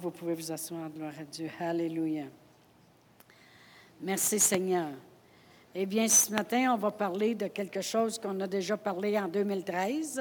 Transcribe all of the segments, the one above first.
vous pouvez vous asseoir, gloire à Dieu. Alléluia. Merci Seigneur. Eh bien, ce matin, on va parler de quelque chose qu'on a déjà parlé en 2013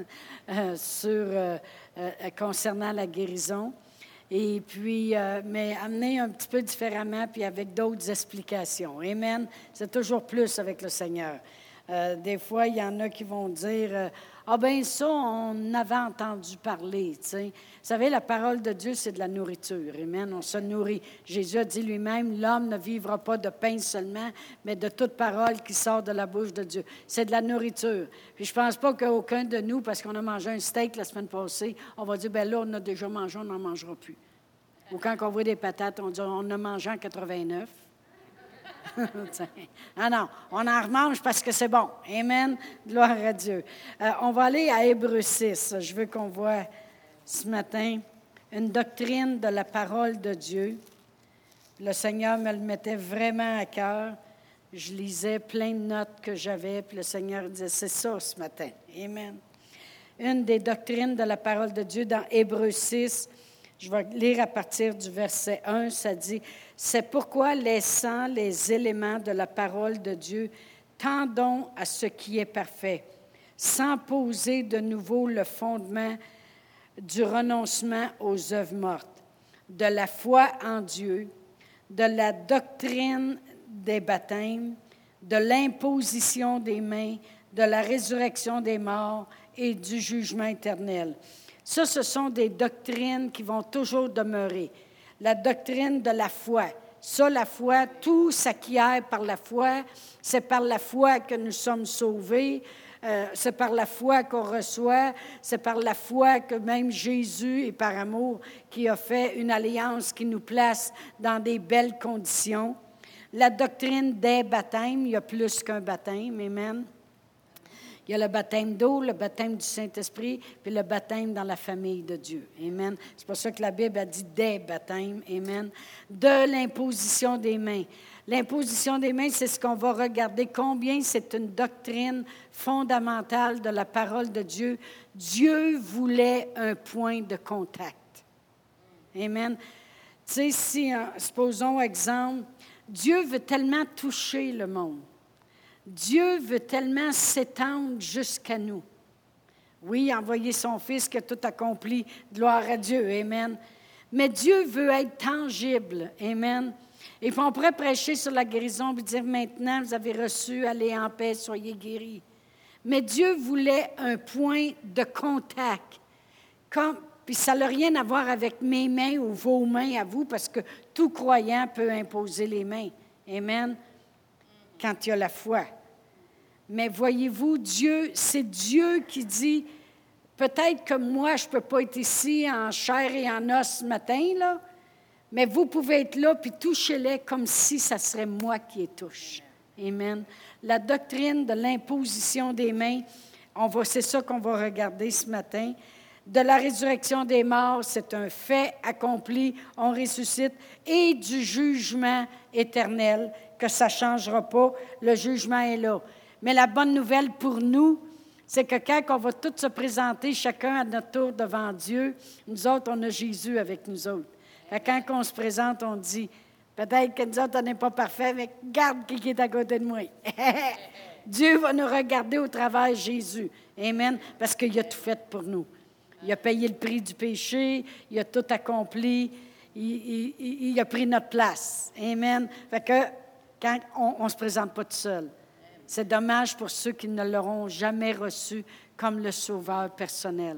concernant la guérison. Et puis, mais amener un petit peu différemment, puis avec d'autres explications. Amen. C'est toujours plus avec le Seigneur. Des fois, il y en a qui vont dire ah ben ça, on avait entendu parler. Tu sais. Vous savez, la parole de Dieu, c'est de la nourriture. Amen. On se nourrit. Jésus a dit lui-même, l'homme ne vivra pas de pain seulement, mais de toute parole qui sort de la bouche de Dieu. C'est de la nourriture. Puis je ne pense pas qu'aucun de nous, parce qu'on a mangé un steak la semaine passée, on va dire, ben là, on a déjà mangé, on n'en mangera plus. Ou quand on voit des patates, on dit, on a mangé en 89. Ah non, on en remange parce que c'est bon. Amen. Gloire à Dieu. On va aller à Hébreux 6. Je veux qu'on voit ce matin une doctrine de la parole de Dieu. Le Seigneur me le mettait vraiment à cœur. Je lisais plein de notes que j'avais, puis le Seigneur disait, c'est ça ce matin. Amen. Une des doctrines de la parole de Dieu dans Hébreux 6, je vais lire à partir du verset 1, ça dit « C'est pourquoi, laissant les éléments de la parole de Dieu, tendons à ce qui est parfait, sans poser de nouveau le fondement du renoncement aux œuvres mortes, de la foi en Dieu, de la doctrine des baptêmes, de l'imposition des mains, de la résurrection des morts et du jugement éternel. » Ça, ce sont des doctrines qui vont toujours demeurer. La doctrine de la foi. Ça, la foi, tout s'acquiert par la foi. C'est par la foi que nous sommes sauvés. C'est par la foi qu'on reçoit. C'est par la foi que même Jésus, et par amour, qui a fait une alliance qui nous place dans des belles conditions. La doctrine des baptêmes, il y a plus qu'un baptême. Amen. Il y a le baptême d'eau, le baptême du Saint-Esprit, puis le baptême dans la famille de Dieu. Amen. C'est pour ça que la Bible a dit des baptêmes. Amen. De l'imposition des mains. L'imposition des mains, c'est ce qu'on va regarder. Combien c'est une doctrine fondamentale de la parole de Dieu. Dieu voulait un point de contact. Amen. Tu sais, si, supposons, exemple, Dieu veut tellement toucher le monde. Dieu veut tellement s'étendre jusqu'à nous. Oui, envoyer son Fils qui a tout accompli. Gloire à Dieu. Amen. Mais Dieu veut être tangible. Amen. Et puis on pourrait prêcher sur la guérison et dire maintenant, vous avez reçu, allez en paix, soyez guéris. Mais Dieu voulait un point de contact. Puis ça n'a rien à voir avec mes mains ou vos mains à vous, parce que tout croyant peut imposer les mains. Amen. Quand il y a la foi. Mais voyez-vous, Dieu, c'est Dieu qui dit, peut-être que moi, je ne peux pas être ici en chair et en os ce matin, là, mais vous pouvez être là, puis touchez-les comme si ça serait moi qui les touche. Amen. La doctrine de l'imposition des mains, c'est ça qu'on va regarder ce matin. De la résurrection des morts, c'est un fait accompli, on ressuscite, et du jugement éternel, que ça ne changera pas, le jugement est là. Mais la bonne nouvelle pour nous, c'est que quand on va tous se présenter, chacun à notre tour devant Dieu, nous autres, on a Jésus avec nous autres. Quand on se présente, on dit, peut-être que nous autres, on n'est pas parfaits, mais regarde qui est à côté de moi. Dieu va nous regarder au travers de Jésus. Amen. Parce qu'il a tout fait pour nous. Il a payé le prix du péché, il a tout accompli, il a pris notre place. Amen. Fait que quand on ne se présente pas tout seul. C'est dommage pour ceux qui ne l'auront jamais reçu comme le sauveur personnel.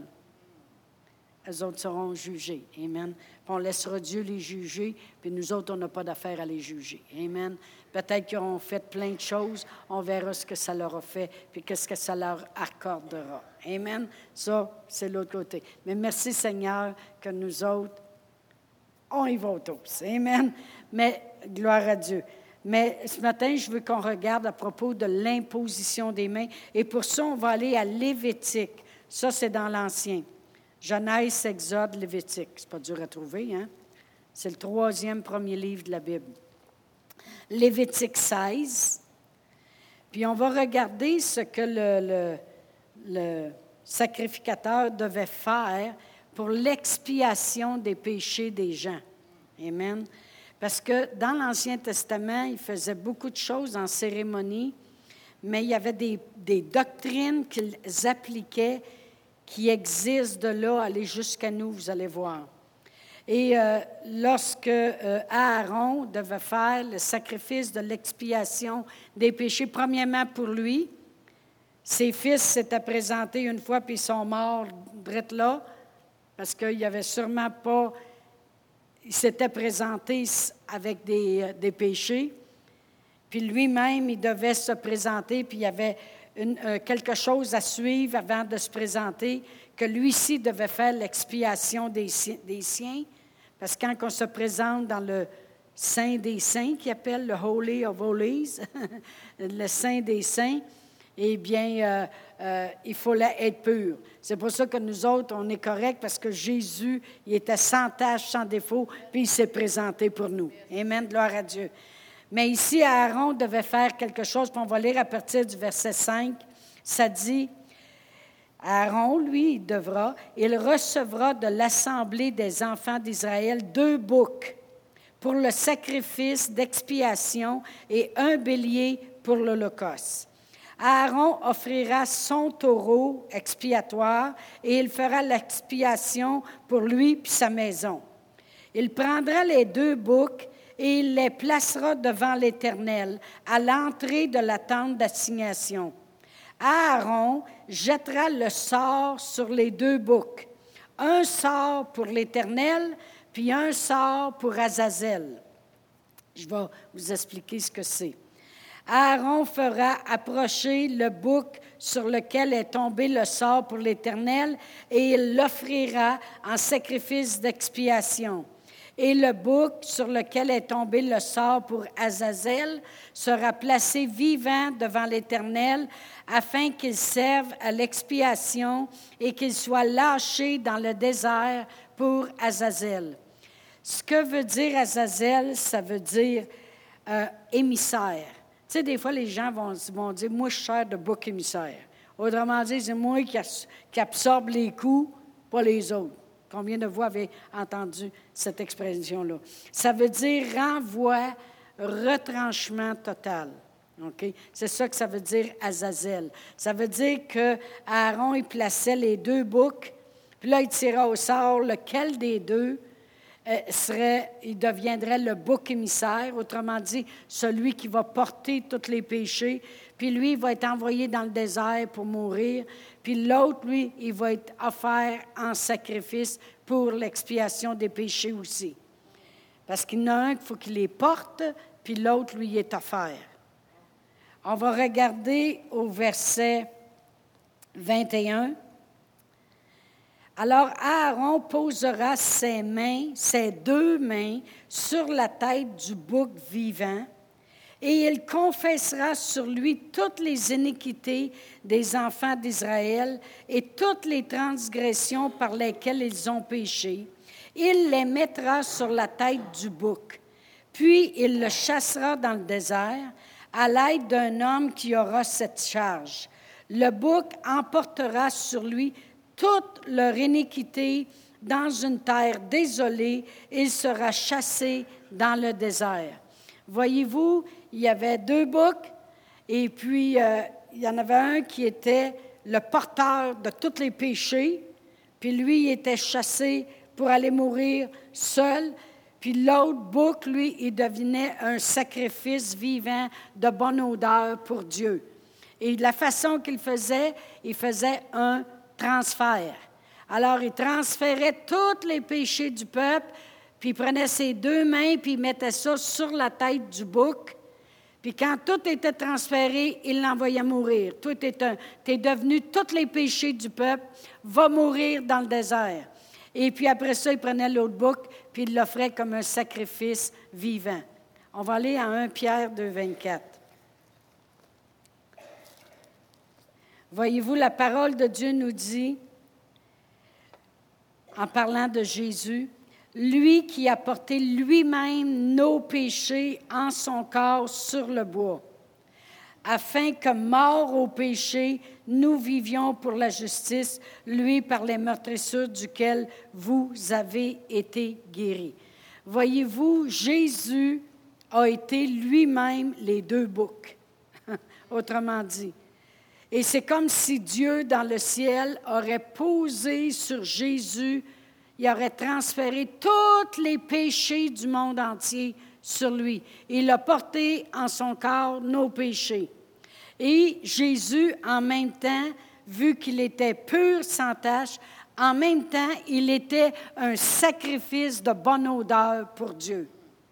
Eux autres seront jugés. Amen. Puis on laissera Dieu les juger, puis nous autres, on n'a pas d'affaire à les juger. Amen. Peut-être qu'ils auront fait plein de choses. On verra ce que ça leur a fait, puis qu'est-ce que ça leur accordera. Amen. Ça, c'est l'autre côté. Mais merci Seigneur que nous autres, on y va tous. Amen. Mais gloire à Dieu. Mais ce matin, je veux qu'on regarde à propos de l'imposition des mains. Et pour ça, on va aller à Lévitique. Ça, c'est dans l'Ancien. Genèse, Exode, Lévitique. C'est pas dur à trouver, hein? C'est le 3e premier livre de la Bible. Lévitique 16. Puis on va regarder ce que le sacrificateur devait faire pour l'expiation des péchés des gens. Amen. Parce que dans l'Ancien Testament, il faisait beaucoup de choses en cérémonie, mais il y avait des doctrines qu'ils appliquaient qui existent de là, aller jusqu'à nous, vous allez voir. Et lorsque Aaron devait faire le sacrifice de l'expiation des péchés, premièrement pour lui, ses fils s'étaient présentés une fois, puis ils sont morts drette là, parce qu'il n'y avait sûrement pas... Il s'était présenté avec des péchés, puis lui-même, il devait se présenter, puis il y avait quelque chose à suivre avant de se présenter, que lui-ci devait faire l'expiation des siens, parce que quand on se présente dans le Saint des Saints, qui appelle le Holy of Holies, le Saint des Saints, eh bien, il fallait être pur. C'est pour ça que nous autres, on est corrects, parce que Jésus, il était sans tache, sans défaut, puis il s'est présenté pour nous. Amen, gloire à Dieu. Mais ici, Aaron devait faire quelque chose, puis on va lire à partir du verset 5. Ça dit, Aaron, lui, il recevra de l'assemblée des enfants d'Israël 2 boucs pour le sacrifice d'expiation et un bélier pour l'Holocauste. Aaron offrira son taureau expiatoire et il fera l'expiation pour lui et sa maison. Il prendra les 2 boucs et il les placera devant l'Éternel à l'entrée de la tente d'assignation. Aaron jettera le sort sur les 2 boucs, un sort pour l'Éternel, puis un sort pour Azazel. Je vais vous expliquer ce que c'est. Aaron fera approcher le bouc sur lequel est tombé le sort pour l'Éternel et il l'offrira en sacrifice d'expiation. Et le bouc sur lequel est tombé le sort pour Azazel sera placé vivant devant l'Éternel afin qu'il serve à l'expiation et qu'il soit lâché dans le désert pour Azazel. Ce que veut dire Azazel, ça veut dire émissaire. Tu sais, des fois, les gens vont dire, moi, je sers de bouc émissaire. Autrement dit, c'est moi qui absorbe les coups, pas les autres. Combien de vous avez entendu cette expression-là? Ça veut dire renvoi, retranchement total. Okay? C'est ça que ça veut dire Azazel. Ça veut dire que Aaron, il plaçait les 2 boucs, puis là, il tira au sort lequel des 2 il deviendrait le bouc émissaire, autrement dit, celui qui va porter tous les péchés, puis lui, il va être envoyé dans le désert pour mourir, puis l'autre, lui, il va être offert en sacrifice pour l'expiation des péchés aussi. Parce qu'il y en a un qu'il faut qu'il les porte, puis l'autre, lui, il est offert. On va regarder au verset 21. Alors Aaron posera ses 2 mains sur la tête du bouc vivant, et il confessera sur lui toutes les iniquités des enfants d'Israël et toutes les transgressions par lesquelles ils ont péché. Il les mettra sur la tête du bouc, puis il le chassera dans le désert à l'aide d'un homme qui aura cette charge. Le bouc emportera sur lui toute leur iniquité dans une terre désolée, il sera chassé dans le désert. Voyez-vous, il y avait 2 boucs, et puis il y en avait un qui était le porteur de tous les péchés, puis lui, il était chassé pour aller mourir seul, puis l'autre bouc, lui, il devenait un sacrifice vivant de bonne odeur pour Dieu. Et de la façon qu'il faisait, il faisait un transfert. Alors, il transférait tous les péchés du peuple, puis il prenait ses 2 mains, puis il mettait ça sur la tête du bouc. Puis quand tout était transféré, il l'envoyait mourir. Toi, t'es devenu tous les péchés du peuple, va mourir dans le désert. Et puis après ça, il prenait l'autre bouc, puis il l'offrait comme un sacrifice vivant. On va aller à 1 Pierre 2, 24. Voyez-vous, la parole de Dieu nous dit, en parlant de Jésus, lui qui a porté lui-même nos péchés en son corps sur le bois, afin que, morts au péché, nous vivions pour la justice, lui par les meurtrissures duquel vous avez été guéris. Voyez-vous, Jésus a été lui-même les deux boucs, autrement dit. Et c'est comme si Dieu, dans le ciel, aurait posé sur Jésus, il aurait transféré tous les péchés du monde entier sur lui. Il a porté en son corps nos péchés. Et Jésus, en même temps, vu qu'il était pur, sans tache, en même temps, il était un sacrifice de bonne odeur pour Dieu.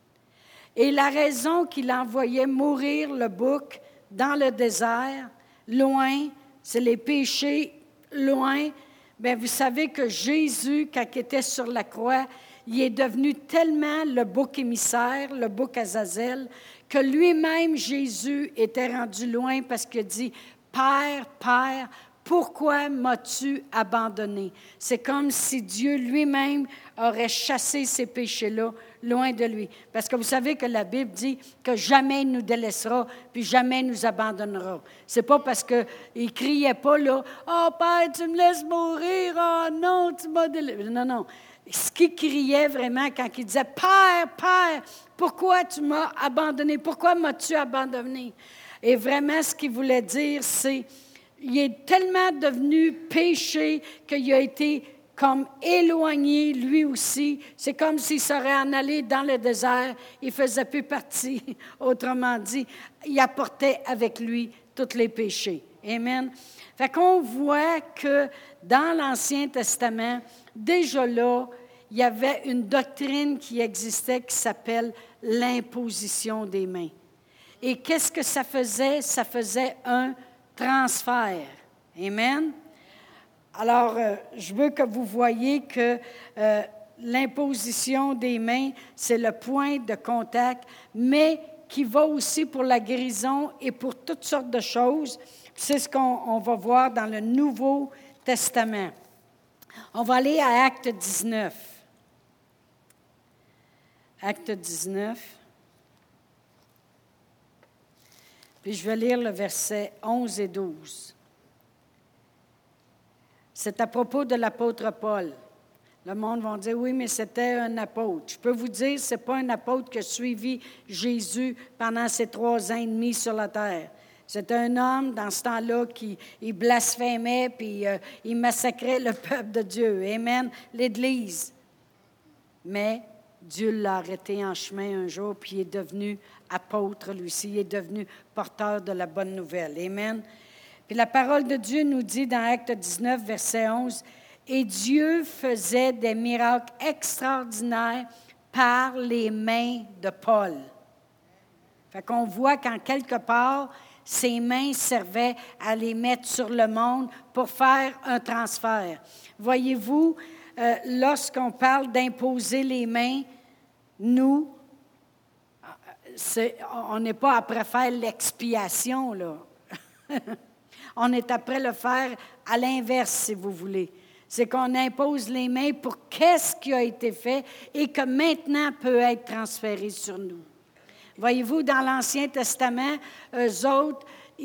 Et la raison qu'il envoyait mourir le bouc dans le désert, loin, c'est les péchés, loin. Bien, vous savez que Jésus, quand il était sur la croix, il est devenu tellement le bouc émissaire, le bouc Azazel, que lui-même, Jésus, était rendu loin parce qu'il dit, « Père, Père, pourquoi m'as-tu abandonné? » C'est comme si Dieu lui-même aurait chassé ces péchés-là loin de lui. Parce que vous savez que la Bible dit que jamais il nous délaissera, puis jamais il nous abandonnera. C'est pas parce qu'il ne criait pas là, « Oh Père, tu me laisses mourir, oh non, tu m'as délaissé. » Non, non. Ce qu'il criait vraiment quand il disait, « Père, Père, pourquoi tu m'as abandonné? Pourquoi m'as-tu abandonné? » Et vraiment, ce qu'il voulait dire, c'est, il est tellement devenu péché qu'il a été comme éloigné, lui aussi. C'est comme s'il serait en allé dans le désert. Il ne faisait plus partie. Autrement dit, il apportait avec lui tous les péchés. Amen. Fait qu'on voit que dans l'Ancien Testament, déjà là, il y avait une doctrine qui existait qui s'appelle l'imposition des mains. Et qu'est-ce que ça faisait? Ça faisait un transfert. Amen. Alors, je veux que vous voyez que l'imposition des mains, c'est le point de contact, mais qui va aussi pour la guérison et pour toutes sortes de choses. C'est ce qu'on va voir dans le Nouveau Testament. On va aller à Acte 19. Acte 19. Puis je vais lire le verset 11 et 12. C'est à propos de l'apôtre Paul. Le monde va dire, oui, mais c'était un apôtre. Je peux vous dire, ce n'est pas un apôtre qui a suivi Jésus pendant ces 3 ans et demi sur la terre. C'était un homme, dans ce temps-là, qui il blasphémait, puis il massacrait le peuple de Dieu. Amen. L'Église. Mais Dieu l'a arrêté en chemin un jour, puis il est devenu apôtre, lui aussi. Il est devenu porteur de la bonne nouvelle. Amen. Puis la parole de Dieu nous dit dans Acte 19, verset 11, « Et Dieu faisait des miracles extraordinaires par les mains de Paul. » Fait qu'on voit qu'en quelque part, ses mains servaient à les mettre sur le monde pour faire un transfert. Voyez-vous, lorsqu'on parle d'imposer les mains, nous, on n'est pas après faire l'expiation, là. On est après le faire à l'inverse, si vous voulez. C'est qu'on impose les mains pour qu'est-ce qui a été fait et que maintenant peut être transféré sur nous. Voyez-vous, dans l'Ancien Testament, eux autres,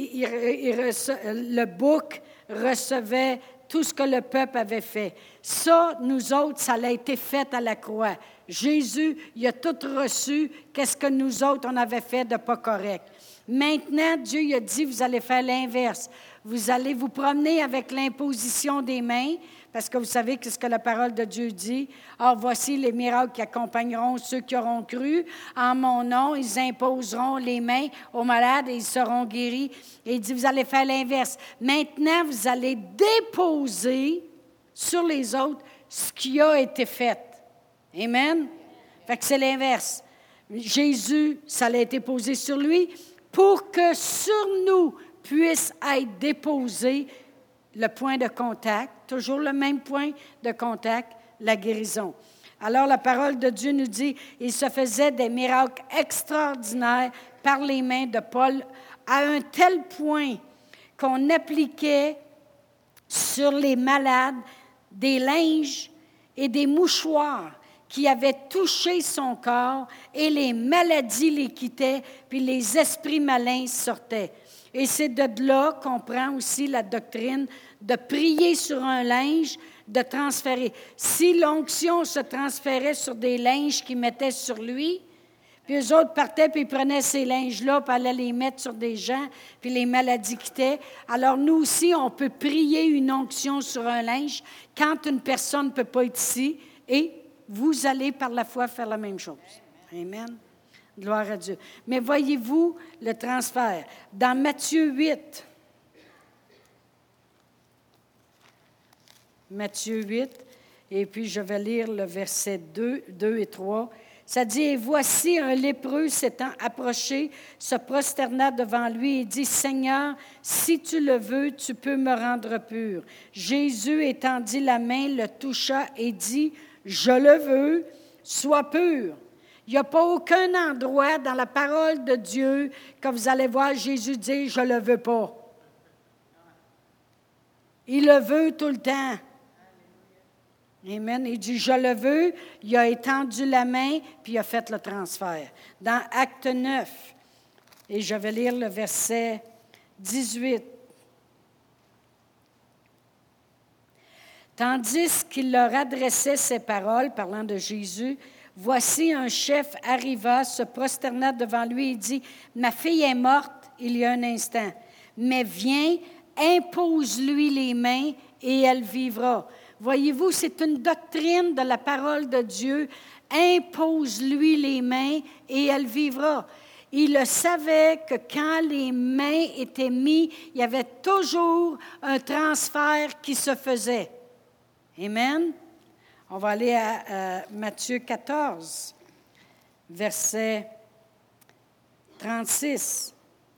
le bouc recevait tout ce que le peuple avait fait. Ça, nous autres, ça a été fait à la croix. Jésus, il a tout reçu, qu'est-ce que nous autres, on avait fait de pas correct. Maintenant, Dieu il a dit, vous allez faire l'inverse. Vous allez vous promener avec l'imposition des mains, parce que vous savez ce que la parole de Dieu dit. « Or, voici les miracles qui accompagneront ceux qui auront cru. En mon nom, ils imposeront les mains aux malades et ils seront guéris. » Et il dit, vous allez faire l'inverse. Maintenant, vous allez déposer sur les autres ce qui a été fait. Amen? Fait que c'est l'inverse. Jésus, ça a été posé sur lui pour que sur nous puisse être déposé le point de contact, toujours le même point de contact, la guérison. Alors, la parole de Dieu nous dit, il se faisait des miracles extraordinaires par les mains de Paul à un tel point qu'on appliquait sur les malades des linges et des mouchoirs qui avaient touché son corps et les maladies les quittaient, puis les esprits malins sortaient. Et c'est de là qu'on prend aussi la doctrine de prier sur un linge, de transférer. Si l'onction se transférait sur des linges qu'ils mettaient sur lui, puis eux autres partaient, puis ils prenaient ces linges-là, puis allaient les mettre sur des gens, puis les maladies quittaient. Alors nous aussi, on peut prier une onction sur un linge quand une personne ne peut pas être ici, et vous allez par la foi faire la même chose. Amen. Gloire à Dieu. Mais voyez-vous le transfert. Dans Matthieu 8, et puis je vais lire le verset 2 et 3. Ça dit, « Et voici un lépreux s'étant approché, se prosterna devant lui et dit, « Seigneur, si tu le veux, tu peux me rendre pur. » Jésus étendit la main, le toucha et dit, « Je le veux, sois pur. » Il n'y a pas aucun endroit dans la parole de Dieu que vous allez voir Jésus dire, « Je ne le veux pas. » Il le veut tout le temps. Amen. Il dit, « Je le veux. » Il a étendu la main, puis il a fait le transfert. Dans Acte 9, et je vais lire le verset 18. Tandis qu'il leur adressait ces paroles, parlant de Jésus, voici un chef arriva, se prosterna devant lui et dit, « Ma fille est morte il y a un instant, mais viens, impose-lui les mains et elle vivra. » Voyez-vous, c'est une doctrine de la parole de Dieu. Impose-lui les mains et elle vivra. Il le savait que quand les mains étaient mises, il y avait toujours un transfert qui se faisait. Amen. On va aller à Matthieu 14, versets 35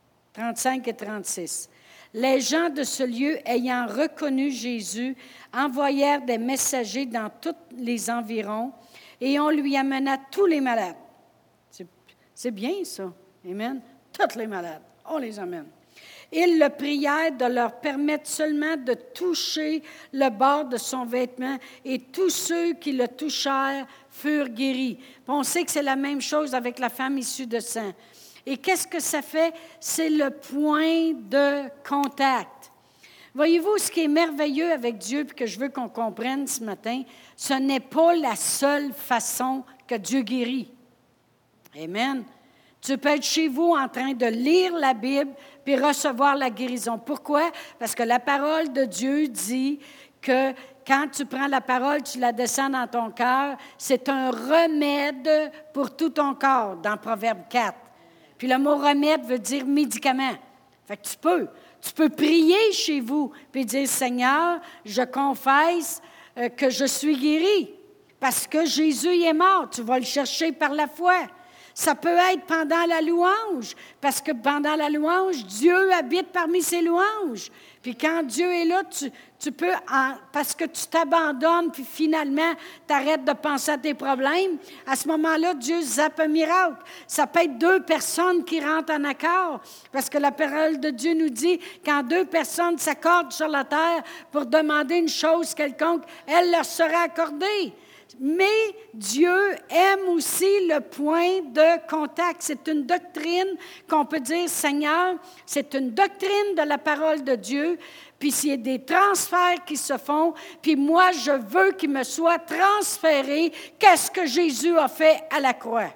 et 36. Les gens de ce lieu, ayant reconnu Jésus, envoyèrent des messagers dans tous les environs et on lui amena tous les malades. C'est bien ça. Amen. Tous les malades, on les amène. Ils le prièrent de leur permettre seulement de toucher le bord de son vêtement et tous ceux qui le touchèrent furent guéris. Puis on sait que c'est la même chose avec la femme issue de sang. Et qu'est-ce que ça fait? C'est le point de contact. Voyez-vous, ce qui est merveilleux avec Dieu, puis que je veux qu'on comprenne ce matin, ce n'est pas la seule façon que Dieu guérit. Amen. Tu peux être chez vous en train de lire la Bible puis recevoir la guérison. Pourquoi? Parce que la parole de Dieu dit que quand tu prends la parole, tu la descends dans ton cœur, c'est un remède pour tout ton corps, dans Proverbe 4. Puis le mot remède veut dire médicament. Fait que tu peux prier chez vous puis dire, Seigneur, je confesse que je suis guéri parce que Jésus y est mort. Tu vas le chercher par la foi. Ça peut être pendant la louange, parce que pendant la louange, Dieu habite parmi ses louanges. Puis quand Dieu est là, tu peux, parce que tu t'abandonnes, puis finalement, tu arrêtes de penser à tes problèmes, à ce moment-là, Dieu zappe un miracle. Ça peut être 2 personnes qui rentrent en accord, parce que la parole de Dieu nous dit, quand 2 personnes s'accordent sur la terre pour demander une chose quelconque, elle leur sera accordée. Mais Dieu aime aussi le point de contact. C'est une doctrine qu'on peut dire, Seigneur, c'est une doctrine de la parole de Dieu, puis s'il y a des transferts qui se font, puis moi, je veux qu'il me soit transféré, qu'est-ce que Jésus a fait à la croix?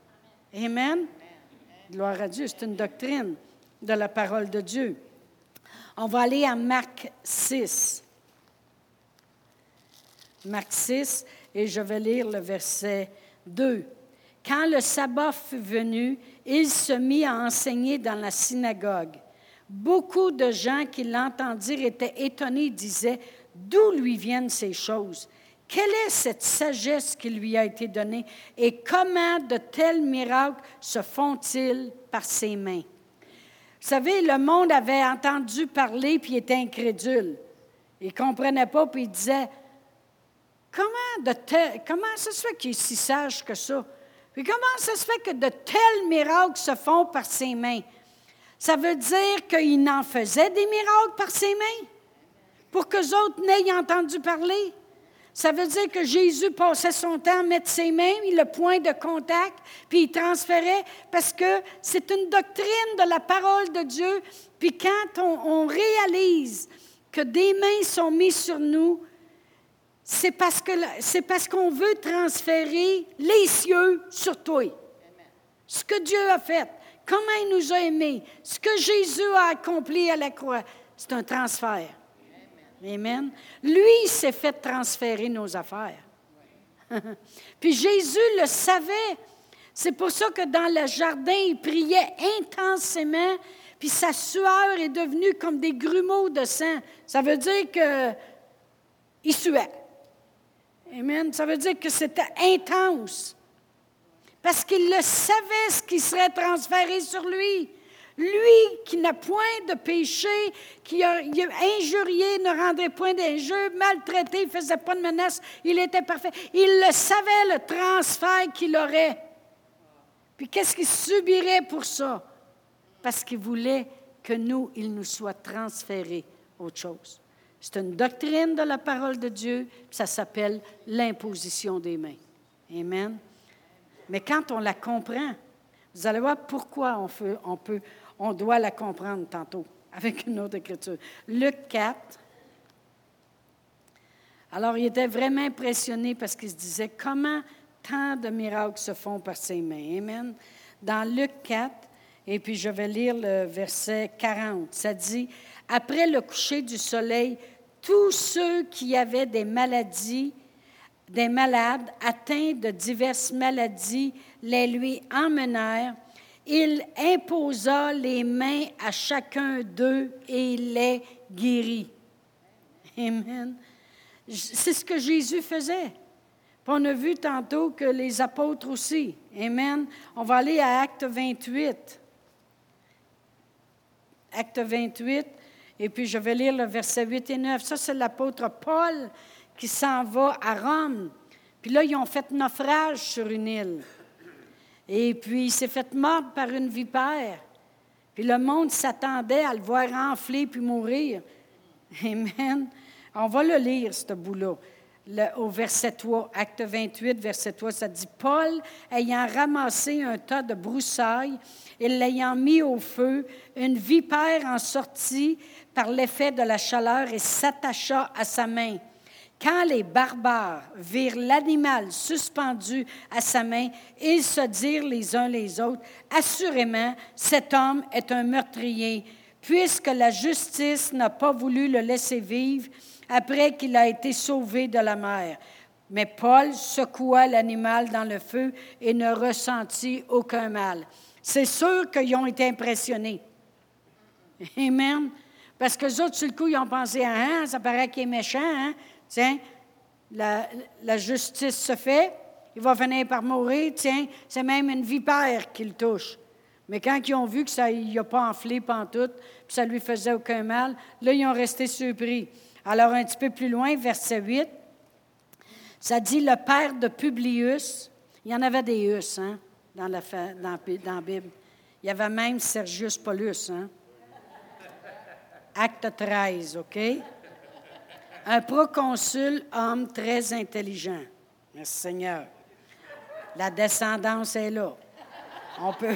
Amen. Gloire à Dieu, c'est une doctrine de la parole de Dieu. On va aller à Marc 6. Marc 6. Et je vais lire le verset 2. « Quand le sabbat fut venu, il se mit à enseigner dans la synagogue. Beaucoup de gens qui l'entendirent étaient étonnés et disaient, « D'où lui viennent ces choses? Quelle est cette sagesse qui lui a été donnée? Et comment de tels miracles se font-ils par ses mains? » Vous savez, le monde avait entendu parler puis était incrédule. Il ne comprenait pas puis il disait, Comment ça se fait qu'il est si sage que ça? Puis comment ça se fait que de tels miracles se font par ses mains? Ça veut dire qu'il en faisait des miracles par ses mains pour qu'eux autres n'aient entendu parler. Ça veut dire que Jésus passait son temps à mettre ses mains, le point de contact, puis il transférait, parce que c'est une doctrine de la parole de Dieu. Puis quand on réalise que des mains sont mises sur nous, c'est parce qu'on veut transférer les cieux sur toi. Ce que Dieu a fait, comment il nous a aimés, ce que Jésus a accompli à la croix, c'est un transfert. Amen. Lui, il s'est fait transférer nos affaires. Puis Jésus le savait. C'est pour ça que dans le jardin, il priait intensément, puis sa sueur est devenue comme des grumeaux de sang. Ça veut dire qu'il suait. Amen. Ça veut dire que c'était intense. Parce qu'il le savait, ce qui serait transféré sur lui. Lui qui n'a point de péché, qui a injurié, ne rendrait point d'injure, maltraité, il ne faisait pas de menace, il était parfait. Il le savait, le transfert qu'il aurait. Puis qu'est-ce qu'il subirait pour ça? Parce qu'il voulait que nous, il nous soit transféré autre chose. C'est une doctrine de la parole de Dieu, ça s'appelle l'imposition des mains. Amen. Mais quand on la comprend, vous allez voir pourquoi on doit la comprendre tantôt avec une autre écriture. Luc 4. Alors, il était vraiment impressionné parce qu'il se disait comment tant de miracles se font par ses mains. Amen. Dans Luc 4, et puis je vais lire le verset 40, ça dit « Après le coucher du soleil, tous ceux qui avaient des malades atteints de diverses maladies les lui emmenèrent. Il imposa les mains à chacun d'eux et il les guérit. » Amen. C'est ce que Jésus faisait. Puis on a vu tantôt que les apôtres aussi. Amen. On va aller à Acte 28. Acte 28, et puis je vais lire le verset 8 et 9. Ça, c'est l'apôtre Paul qui s'en va à Rome. Puis là, ils ont fait naufrage sur une île. Et puis, il s'est fait mordre par une vipère. Puis le monde s'attendait à le voir enfler puis mourir. Amen. On va le lire, ce bout-là. Au verset 3, Acte 28, verset 3, ça dit « Paul, ayant ramassé un tas de broussailles et l'ayant mis au feu, une vipère en sortit par l'effet de la chaleur et s'attacha à sa main. Quand les barbares virent l'animal suspendu à sa main, ils se dirent les uns les autres, « Assurément, cet homme est un meurtrier, puisque la justice n'a pas voulu le laisser vivre après qu'il a été sauvé de la mer. » Mais Paul secoua l'animal dans le feu et ne ressentit aucun mal. C'est sûr qu'ils ont été impressionnés. Amen. Parce que les autres, sur le coup, ils ont pensé, ah, ça paraît qu'il est méchant, hein? Tiens, la justice se fait, il va finir par mourir, tiens, c'est même une vipère qui le touche. Mais quand ils ont vu que ça il n'a pas enflé pantoute, puis ça ne lui faisait aucun mal, là, ils ont resté surpris. Alors, un petit peu plus loin, verset 8, ça dit, le père de Publius, il y en avait des Us, hein, dans la Bible. Il y avait même Sergius Paulus, hein. Acte 13, OK? Un proconsul, homme très intelligent. Merci Seigneur. La descendance est là. On peut.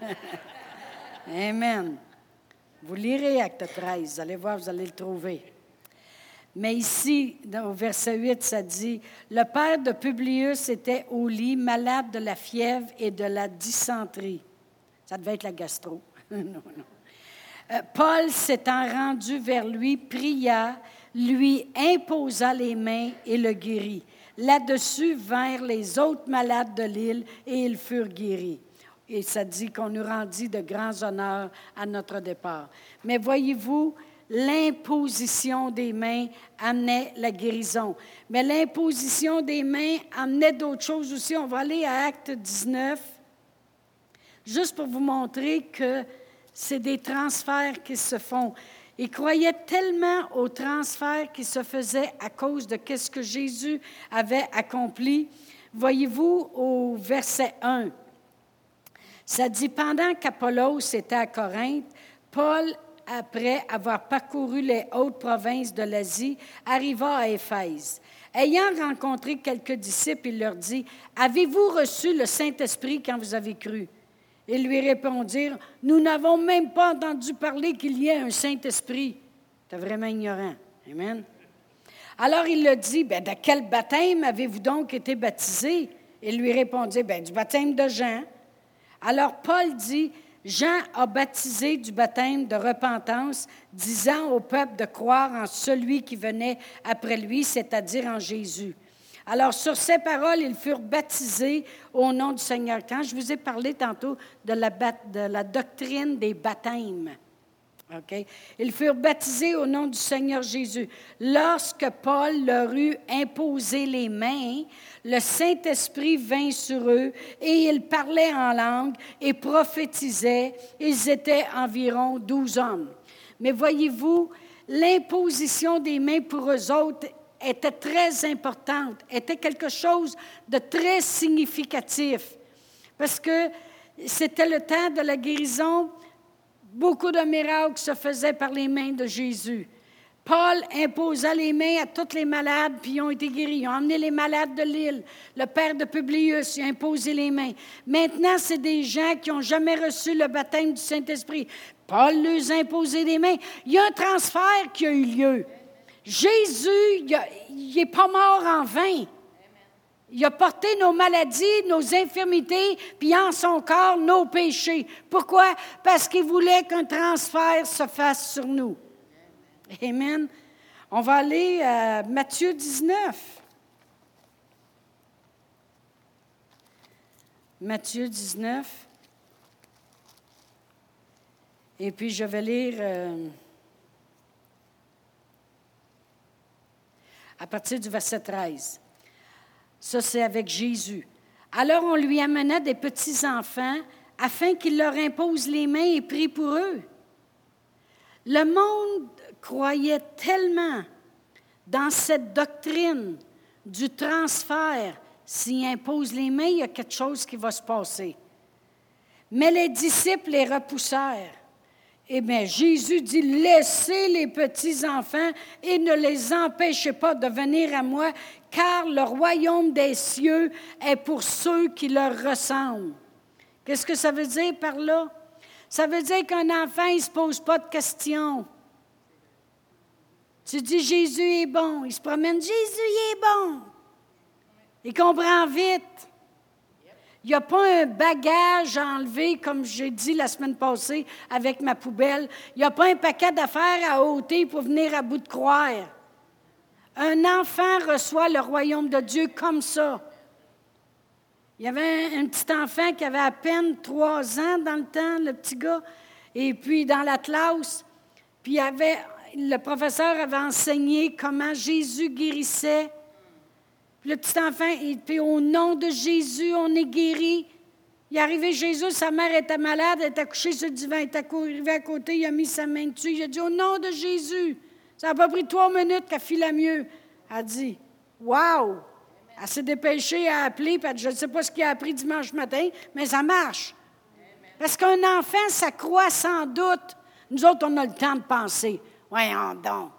Amen. Vous lirez Acte 13, vous allez voir, vous allez le trouver. Mais ici, au verset 8, ça dit, « Le père de Publius était au lit, malade de la fièvre et de la dysenterie. » Ça devait être la gastro. Non. Paul, s'étant rendu vers lui, pria, lui imposa les mains et le guérit. Là-dessus vinrent les autres malades de l'île et ils furent guéris. Et ça dit qu'on nous rendit de grands honneurs à notre départ. Mais voyez-vous, l'imposition des mains amenait la guérison. Mais l'imposition des mains amenait d'autres choses aussi. On va aller à Acte 19, juste pour vous montrer que c'est des transferts qui se font. Ils croyaient tellement aux transferts qui se faisaient à cause de ce que Jésus avait accompli. Voyez-vous au verset 1, ça dit « Pendant qu'Apollos était à Corinthe, Paul, après avoir parcouru les hautes provinces de l'Asie, arriva à Éphèse. Ayant rencontré quelques disciples, il leur dit, « Avez-vous reçu le Saint-Esprit quand vous avez cru? » Ils lui répondirent, « Nous n'avons même pas entendu parler qu'il y ait un Saint-Esprit. » C'est vraiment ignorant. Amen. Alors il leur dit, « De quel baptême avez-vous donc été baptisés? » Ils lui répondirent, « Du baptême de Jean. » Alors Paul dit, « Jean a baptisé du baptême de repentance, disant au peuple de croire en celui qui venait après lui, c'est-à-dire en Jésus. » Alors, sur ces paroles, ils furent baptisés au nom du Seigneur. Quand je vous ai parlé tantôt de la doctrine des baptêmes, okay? Ils furent baptisés au nom du Seigneur Jésus. Lorsque Paul leur eut imposé les mains, le Saint-Esprit vint sur eux et ils parlaient en langue et prophétisaient. Ils étaient environ 12 hommes. Mais voyez-vous, l'imposition des mains pour eux autres était très importante, était quelque chose de très significatif, parce que c'était le temps de la guérison. Beaucoup de miracles se faisaient par les mains de Jésus. Paul imposa les mains à tous les malades, puis ils ont été guéris. Ils ont emmené les malades de l'île. Le père de Publius il a imposé les mains. Maintenant, c'est des gens qui n'ont jamais reçu le baptême du Saint-Esprit. Paul leur a imposé les mains. Il y a un transfert qui a eu lieu. Jésus, il n'est pas mort en vain. Il a porté nos maladies, nos infirmités, puis en son corps, nos péchés. Pourquoi? Parce qu'il voulait qu'un transfert se fasse sur nous. Amen. On va aller à Matthieu 19. Matthieu 19. Et puis, je vais lire à partir du verset 13. Ça, c'est avec Jésus. Alors, on lui amena des petits-enfants afin qu'il leur impose les mains et prie pour eux. Le monde croyait tellement dans cette doctrine du transfert. S'il impose les mains, il y a quelque chose qui va se passer. Mais les disciples les repoussèrent. Eh bien, Jésus dit, « Laissez les petits-enfants et ne les empêchez pas de venir à moi, car le royaume des cieux est pour ceux qui leur ressemblent. » Qu'est-ce que ça veut dire par là? Ça veut dire qu'un enfant, il ne se pose pas de questions. Tu dis, Jésus est bon. Il se promène, Jésus est bon. Il comprend vite. Il n'y a pas un bagage à enlever, comme j'ai dit la semaine passée avec ma poubelle. Il n'y a pas un paquet d'affaires à ôter pour venir à bout de croire. Un enfant reçoit le royaume de Dieu comme ça. Il y avait un petit enfant qui avait à peine 3 ans dans le temps, le petit gars, et puis dans la classe, puis le professeur avait enseigné comment Jésus guérissait. Puis le petit enfant, puis au nom de Jésus, on est guéri. Il est arrivé Jésus, sa mère était malade, elle était couchée sur le divan, il est arrivé à côté, il a mis sa main dessus, il a dit, au nom de Jésus. Ça n'a pas pris 3 minutes qu'elle filait mieux. Elle a dit, wow! Elle s'est dépêchée à appeler, puis je ne sais pas ce qu'il a appris dimanche matin, mais ça marche. Parce qu'un enfant, ça croit sans doute. Nous autres, on a le temps de penser. Voyons donc.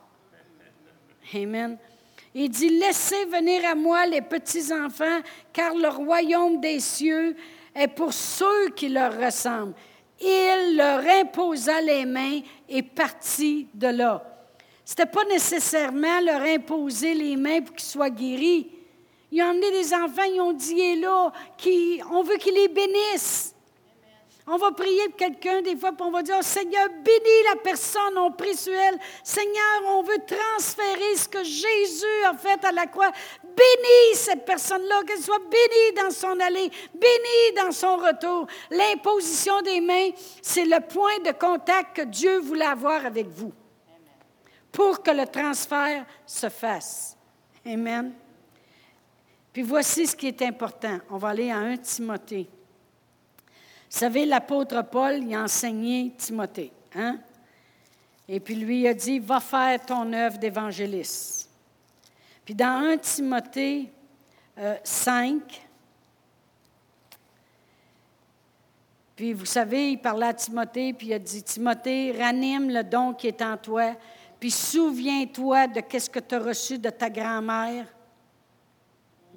Amen. Il dit, « Laissez venir à moi les petits-enfants, car le royaume des cieux est pour ceux qui leur ressemblent. » Il leur imposa les mains et partit de là. Ce n'était pas nécessairement leur imposer les mains pour qu'ils soient guéris. Ils ont emmené des enfants, ils ont dit, « Et là, on veut qu'ils les bénissent. » On va prier pour quelqu'un des fois, puis on va dire, « Oh, Seigneur, bénis la personne, on prie sur elle. Seigneur, on veut transférer ce que Jésus a fait à la croix. Bénis cette personne-là, qu'elle soit bénie dans son allée, bénie dans son retour. » L'imposition des mains, c'est le point de contact que Dieu voulait avoir avec vous pour que le transfert se fasse. Amen. Puis voici ce qui est important. On va aller à 1 Timothée. Vous savez, l'apôtre Paul, il a enseigné Timothée. Hein? Et puis lui, il a dit, « Va faire ton œuvre d'évangéliste. » Puis dans 1 Timothée 5, puis vous savez, il parlait à Timothée, puis il a dit, « Timothée, ranime le don qui est en toi, puis souviens-toi de qu'est-ce que tu as reçu de ta grand-mère. »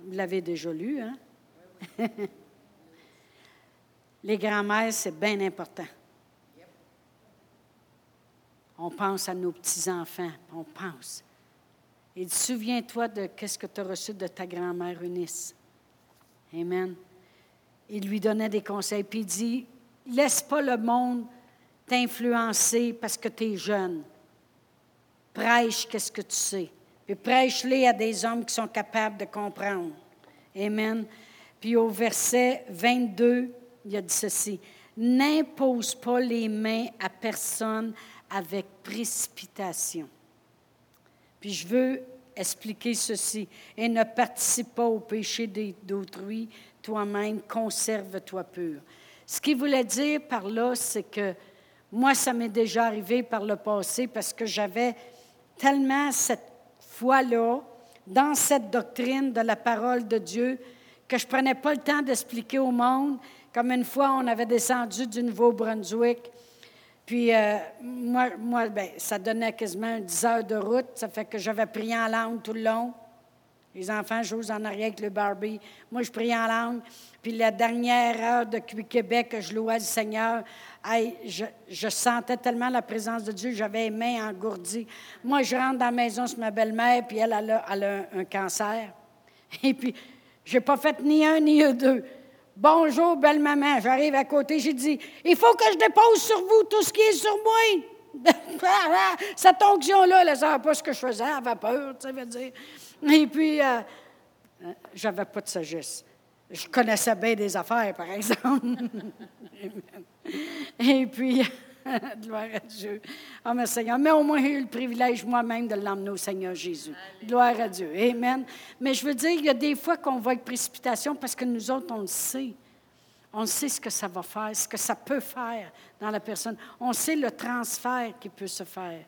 Vous l'avez déjà lu, hein? Les grands-mères, c'est bien important. On pense à nos petits-enfants, on pense. Il dit, souviens-toi de ce que tu as reçu de ta grand-mère Eunice. Amen. Il lui donnait des conseils, puis il dit, laisse pas le monde t'influencer parce que tu es jeune. Prêche qu'est-ce que tu sais. Puis prêche-les à des hommes qui sont capables de comprendre. Amen. Puis au verset 22, il a dit ceci, n'impose pas les mains à personne avec précipitation. Puis je veux expliquer ceci. Et ne participe pas au péché d'autrui, toi-même, conserve-toi pur. Ce qu'il voulait dire par là, c'est que moi, ça m'est déjà arrivé par le passé parce que j'avais tellement cette foi-là, dans cette doctrine de la parole de Dieu, que je ne prenais pas le temps d'expliquer au monde. Comme une fois, on avait descendu du Nouveau-Brunswick. Puis, moi, ça donnait quasiment 10 heures de route. Ça fait que j'avais prié en langue tout le long. Les enfants jouent en arrière avec le Barbie. Moi, je priais en langue. Puis, la dernière heure de Québec que je louais le Seigneur, je sentais tellement la présence de Dieu, j'avais les mains engourdies. Moi, je rentre dans la maison sur ma belle-mère, puis elle a un cancer. Et puis, je n'ai pas fait ni un ni deux. Bonjour, belle-maman. J'arrive à côté, j'ai dit, il faut que je dépose sur vous tout ce qui est sur moi. Cette onction-là, elle ne savait pas ce que je faisais, elle avait peur, tu sais, veut dire. Et puis, j'avais pas de sagesse. Je connaissais bien des affaires, par exemple. Et puis, gloire à Dieu. Oh, merci Seigneur. Mais au moins, j'ai eu le privilège moi-même de l'emmener au Seigneur Jésus. Gloire à Dieu. Amen. Mais je veux dire, il y a des fois qu'on va avec précipitation parce que nous autres, on le sait. On sait ce que ça va faire, ce que ça peut faire dans la personne. On sait le transfert qui peut se faire.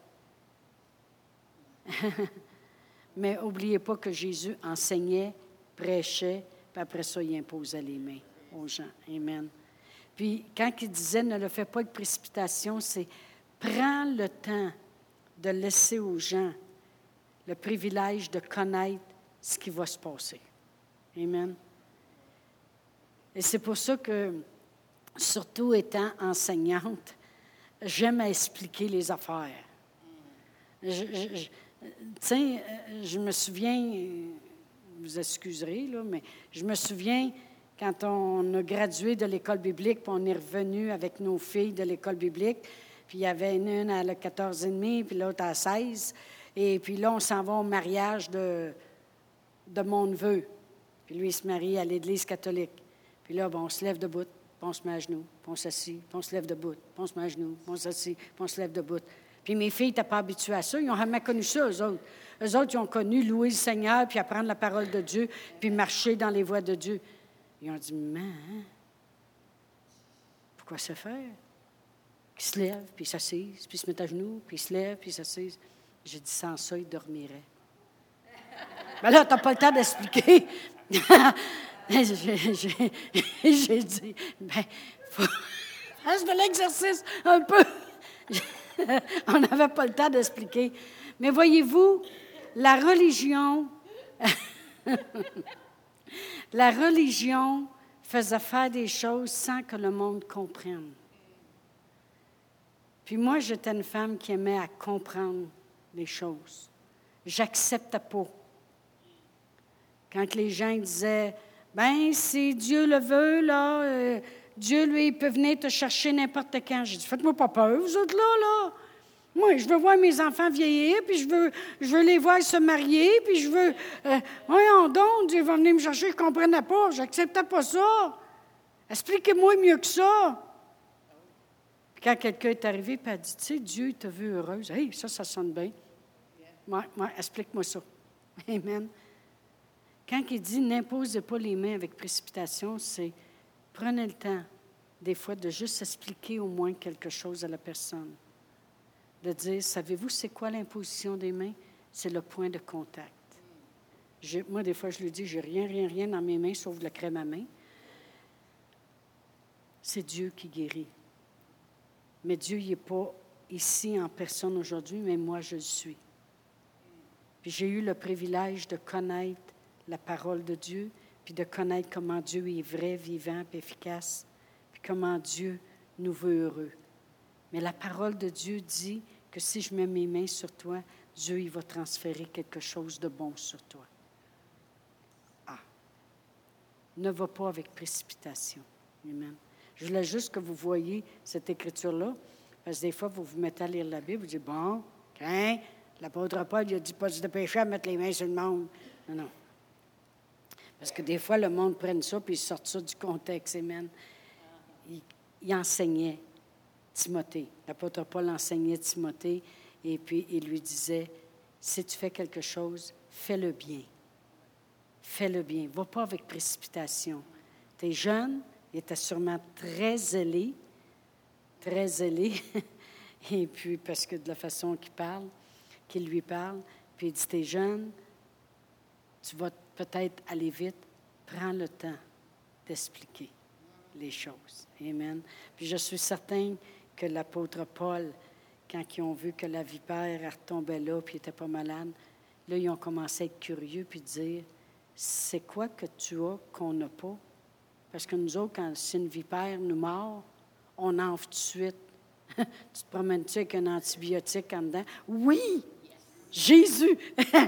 Mais n'oubliez pas que Jésus enseignait, prêchait, puis après ça, il imposait les mains aux gens. Amen. Puis, quand il disait « ne le fais pas avec précipitation », c'est « prends le temps de laisser aux gens le privilège de connaître ce qui va se passer. » Amen. Et c'est pour ça que, surtout étant enseignante, j'aime expliquer les affaires. Tu sais, je me souviens, vous excuserez, là, mais je me souviens quand on a gradué de l'école biblique, puis on est revenu avec nos filles de l'école biblique, puis il y avait une à 14,5, puis l'autre à 16, et puis là, on s'en va au mariage de mon neveu. Puis lui, il se marie à l'Église catholique. Puis là, on se lève debout, puis on se met à genoux, puis on s'assit, puis on se lève debout, puis on se met à genoux, puis on s'assit, puis on se lève debout. Puis mes filles n'étaient pas habituées à ça. Ils n'ont jamais connu ça, eux autres. Eux autres, ils ont connu louer le Seigneur, puis apprendre la parole de Dieu, puis marcher dans les voies de Dieu. Ils ont dit, mais pourquoi se faire? Ils se lèvent, puis ils s'assisent, puis ils se mettent à genoux, puis ils se lèvent, puis ils s'assisent. J'ai dit, sans ça, ils dormiraient. Ben là, tu n'as pas le temps d'expliquer. J'ai dit, faut faire de l'exercice un peu. On n'avait pas le temps d'expliquer. Mais voyez-vous, la religion faisait faire des choses sans que le monde comprenne. Puis moi, j'étais une femme qui aimait à comprendre les choses. J'acceptais pas. Quand les gens disaient, ben si Dieu le veut, là, Dieu, lui, il peut venir te chercher n'importe quand. J'ai dit, faites-moi pas peur, vous autres là. Moi, je veux voir mes enfants vieillir, puis je veux les voir se marier, puis je veux... voyons donc, Dieu va venir me chercher, je ne comprenais pas, je n'acceptais pas ça. Expliquez-moi mieux que ça. Puis quand quelqu'un est arrivé, puis a dit, tu sais, Dieu t'a vu heureuse. Hey, ça sonne bien. Ouais, explique-moi ça. Amen. Quand il dit, n'imposez pas les mains avec précipitation, c'est... Prenez le temps, des fois, de juste expliquer au moins quelque chose à la personne. De dire, savez-vous, c'est quoi l'imposition des mains? C'est le point de contact. Moi, des fois, je lui dis, j'ai rien dans mes mains, sauf de la crème à main. C'est Dieu qui guérit. Mais Dieu, il n'est pas ici en personne aujourd'hui, mais moi, je le suis. Puis j'ai eu le privilège de connaître la parole de Dieu, puis de connaître comment Dieu est vrai, vivant, puis efficace, puis comment Dieu nous veut heureux. Mais la parole de Dieu dit que si je mets mes mains sur toi, Dieu il va transférer quelque chose de bon sur toi. Ah! Ne va pas avec précipitation. Amen. Je voulais juste que vous voyiez cette écriture-là, parce que des fois, vous vous mettez à lire la Bible, vous dites, bon, hein, l'apôtre Paul, il a dit pas de péché à mettre les mains sur le monde. Non, non. Parce que des fois, le monde prenne ça, puis ils sortent ça du contexte. Amen. Il enseignait Timothée. L'apôtre Paul enseignait Timothée, et puis il lui disait, si tu fais quelque chose, fais-le bien. Fais-le bien. Va pas avec précipitation. Tu es jeune, il était sûrement très zélé, et puis parce que de la façon qu'il lui parle, puis il dit, tu es jeune, tu vas peut-être aller vite, prends le temps d'expliquer les choses. Amen. Puis je suis certain que l'apôtre Paul, quand ils ont vu que la vipère retombait là, puis il n'était pas malade, là, ils ont commencé à être curieux, puis dire, c'est quoi que tu as qu'on n'a pas? Parce que nous autres, quand c'est une vipère nous mord, on enfle tout de suite. Tu te promènes-tu avec un antibiotique en dedans? Oui! Jésus!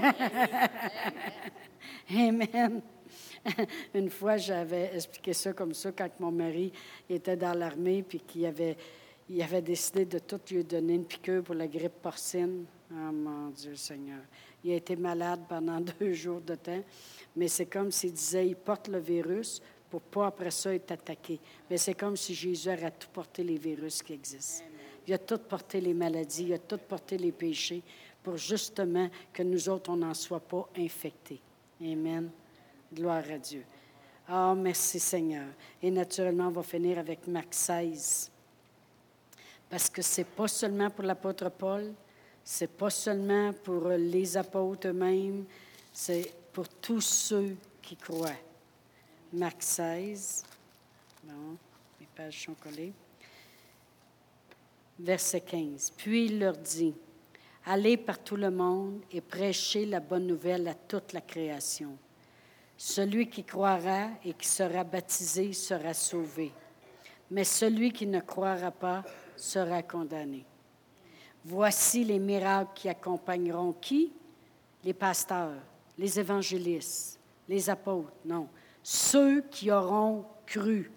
Amen! Une fois, j'avais expliqué ça comme ça quand mon mari était dans l'armée puis qu'il avait décidé de tout lui donner une piqûre pour la grippe porcine. Oh mon Dieu Seigneur! Il a été malade pendant 2 jours de temps, mais c'est comme s'il disait, il porte le virus pour pas après ça être attaqué. Mais c'est comme si Jésus aurait tout porté les virus qui existent. Il a tout porté les maladies, il a tout porté les péchés pour justement que nous autres, on n'en soit pas infectés. Amen. Gloire à Dieu. Ah, merci Seigneur. Et naturellement, on va finir avec Marc 16. Parce que ce n'est pas seulement pour l'apôtre Paul, ce n'est pas seulement pour les apôtres eux-mêmes, c'est pour tous ceux qui croient. Marc 16. Bon, mes pages sont collées. Verset 15. Puis il leur dit, « Allez par tout le monde et prêchez la bonne nouvelle à toute la création. Celui qui croira et qui sera baptisé sera sauvé, mais celui qui ne croira pas sera condamné. Voici les miracles qui accompagneront qui? Les pasteurs, les évangélistes, les apôtres, non. Ceux qui auront cru.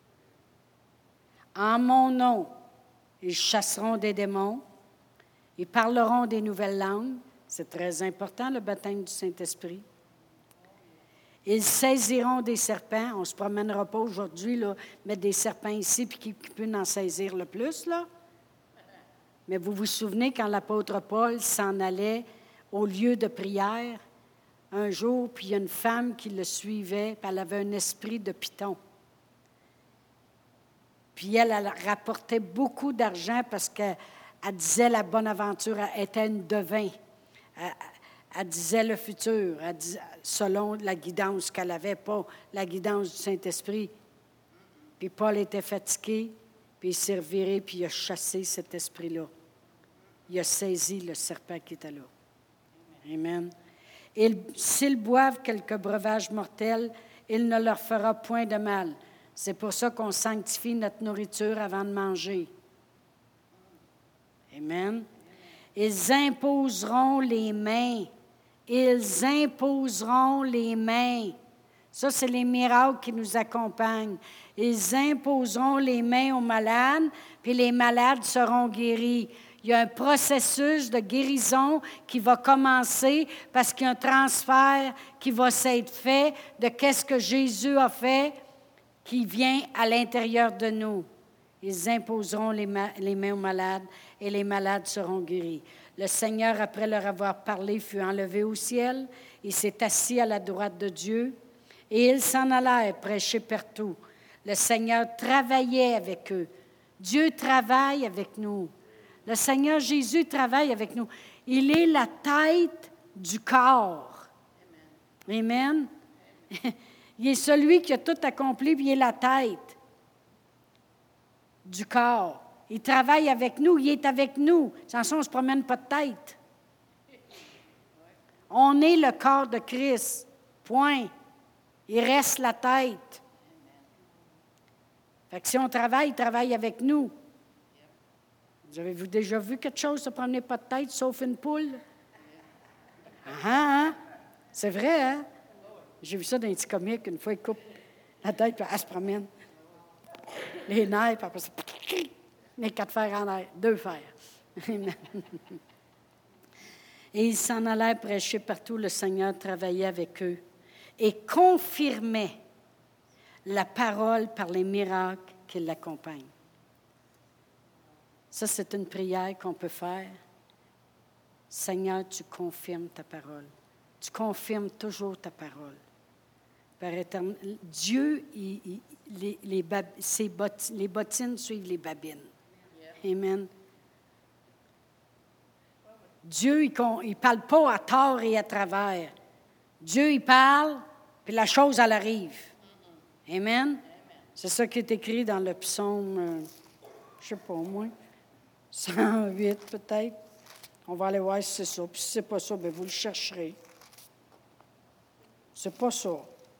En mon nom, ils chasseront des démons, ils parleront des nouvelles langues. C'est très important, le baptême du Saint-Esprit. Ils saisiront des serpents. On ne se promènera pas aujourd'hui, là, mettre des serpents ici, puis qui peut en saisir le plus, là. Mais vous vous souvenez quand l'apôtre Paul s'en allait au lieu de prière, un jour, puis il y a une femme qui le suivait, puis elle avait un esprit de python. Puis elle rapportait beaucoup d'argent parce qu'elle disait la bonne aventure, elle était une devin. Elle disait le futur, selon la guidance qu'elle avait, pas la guidance du Saint-Esprit. Puis Paul était fatigué, puis il s'est reviré, puis il a chassé cet esprit-là. Il a saisi le serpent qui était là. Amen. Et s'ils boivent quelques breuvages mortels, il ne leur fera point de mal. C'est pour ça qu'on sanctifie notre nourriture avant de manger. Amen. Ils imposeront les mains. Ils imposeront les mains. Ça, c'est les miracles qui nous accompagnent. Ils imposeront les mains aux malades, puis les malades seront guéris. Il y a un processus de guérison qui va commencer parce qu'il y a un transfert qui va s'être fait de qu'est-ce que Jésus a fait qui vient à l'intérieur de nous. Ils imposeront les mains aux malades et les malades seront guéris. Le Seigneur, après leur avoir parlé, fut enlevé au ciel. Il s'est assis à la droite de Dieu et ils s'en allèrent prêcher partout. Le Seigneur travaillait avec eux. Dieu travaille avec nous. Le Seigneur Jésus travaille avec nous. Il est la tête du corps. Amen. Il est celui qui a tout accompli, puis il est la tête du corps. Il travaille avec nous, il est avec nous. Sans ça, on ne se promène pas de tête. On est le corps de Christ. Point. Il reste la tête. Fait que si on travaille, il travaille avec nous. Vous avez-vous déjà vu quelque chose, ça ne prenait pas de tête, sauf une poule? Hein? C'est vrai, hein? J'ai vu ça dans les petits comiques, une fois, il coupe la tête, puis elle se promène. Les nerfs, puis après ça, les 4 fers en l'air, 2 fers. Et ils s'en allèrent prêcher partout. Le Seigneur travaillait avec eux et confirmait la parole par les miracles qui l'accompagnent. Ça, c'est une prière qu'on peut faire. Seigneur, tu confirmes ta parole. Tu confirmes toujours ta parole. Père éternel, Dieu, les bottines suivent les babines. Amen. Dieu, il ne parle pas à tort et à travers. Dieu, il parle, puis la chose, elle arrive. Amen. C'est ça qui est écrit dans le psaume, je ne sais pas, au moins, 108 peut-être. On va aller voir si c'est ça. Puis si ce n'est pas ça, bien, vous le chercherez. C'est pas ça.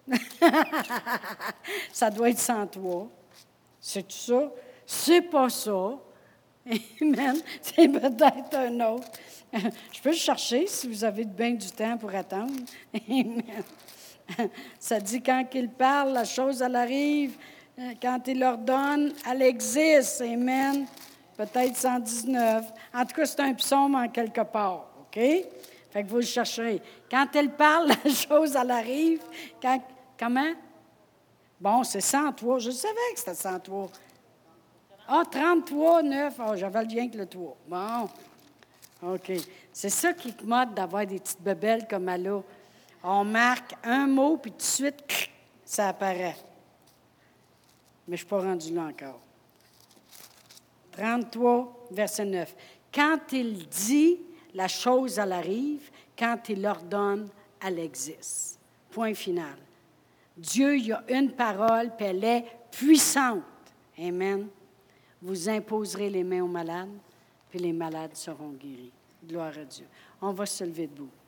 Ça doit être 103. C'est tout ça? C'est pas ça. Amen. C'est peut-être un autre. Je peux le chercher si vous avez bien du temps pour attendre. Amen. Ça dit quand il parle, la chose, elle arrive. Quand il ordonne, elle existe. Amen. Peut-être 119. En tout cas, c'est un psaume en quelque part. OK? Fait que vous le chercherez. Quand elle parle, la chose, elle arrive. Comment? Bon, c'est 103. Je savais que c'était 103. Ah, 33, 9. Ah, j'avais le lien avec le 3. Bon. OK. C'est ça qui te mode d'avoir des petites bebelles comme elle a. On marque un mot, puis tout de suite, ça apparaît. Mais je ne suis pas rendu là encore. 33, verset 9. Quand il dit, la chose, elle arrive. Quand il ordonne, elle existe. Point final. Dieu, il a une parole, puis elle est puissante. Amen. Vous imposerez les mains aux malades, puis les malades seront guéris. Gloire à Dieu. On va se lever debout.